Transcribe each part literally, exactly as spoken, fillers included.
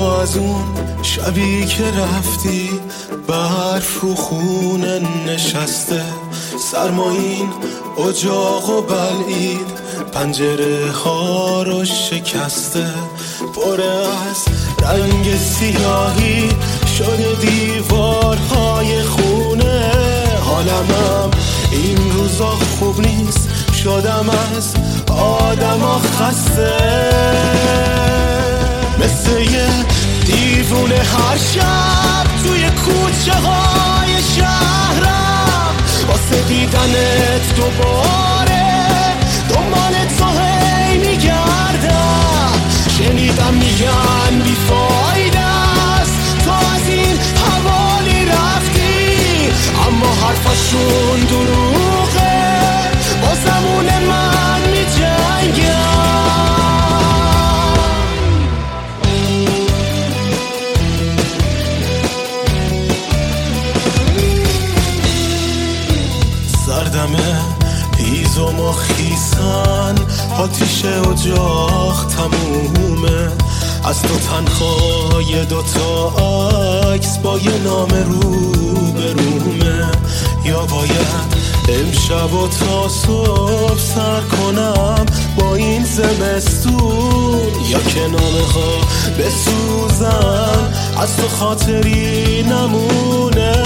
اما از اون شبی که رفتی برف رو خونه نشسته، سرمایین اجاق و بلعید پنجره ها رو شکسته، پر از رنگ سیاهی شده دیوارهای خونه. حالمم این روزا خوب نیست، شدم از آدما خسته، مثل یه دیوونه هر شب توی کوچه های شهرم واسه دیدنت دوباره دنبال تو هی میگردم. شنیدم میگن بیفایده است تو از این حوالی رفتی، اما حرفشون دروغه با زمون من میجنگم. سردمه هیزم و خیسن آتیش اجاق تمومه، از تو تنها یه دوتا عکس با یه نام رو برومه. یا باید امشب و تا صبح سر کنم با این زمستون، یا که نامه ها بسوزن از تو خاطری نمونه،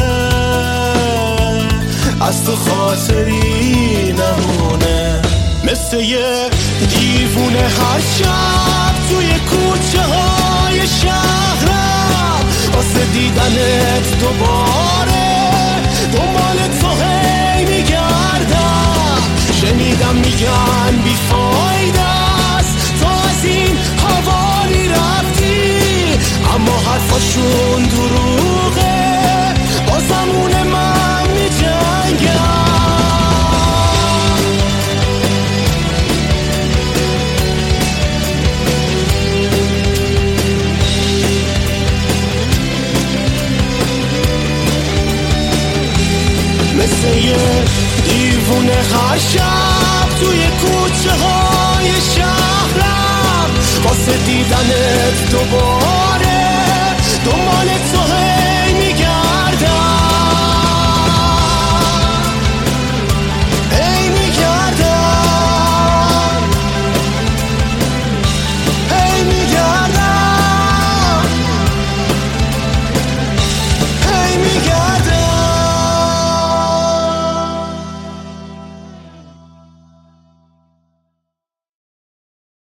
از تو خاطری نمونه. مثل یه دیوونه هر شب توی کوچه های شهرم واسه دیدنت دوباره دنبال تو هی میگردم. شنیدم میگن بیفایده است تو از این حوالی رفتی، اما حرفاشون دروغه با زمون من میجنگم. مثل یه دیوونه هر شب توی کوچه های شهرم واسه دیدنت دوباره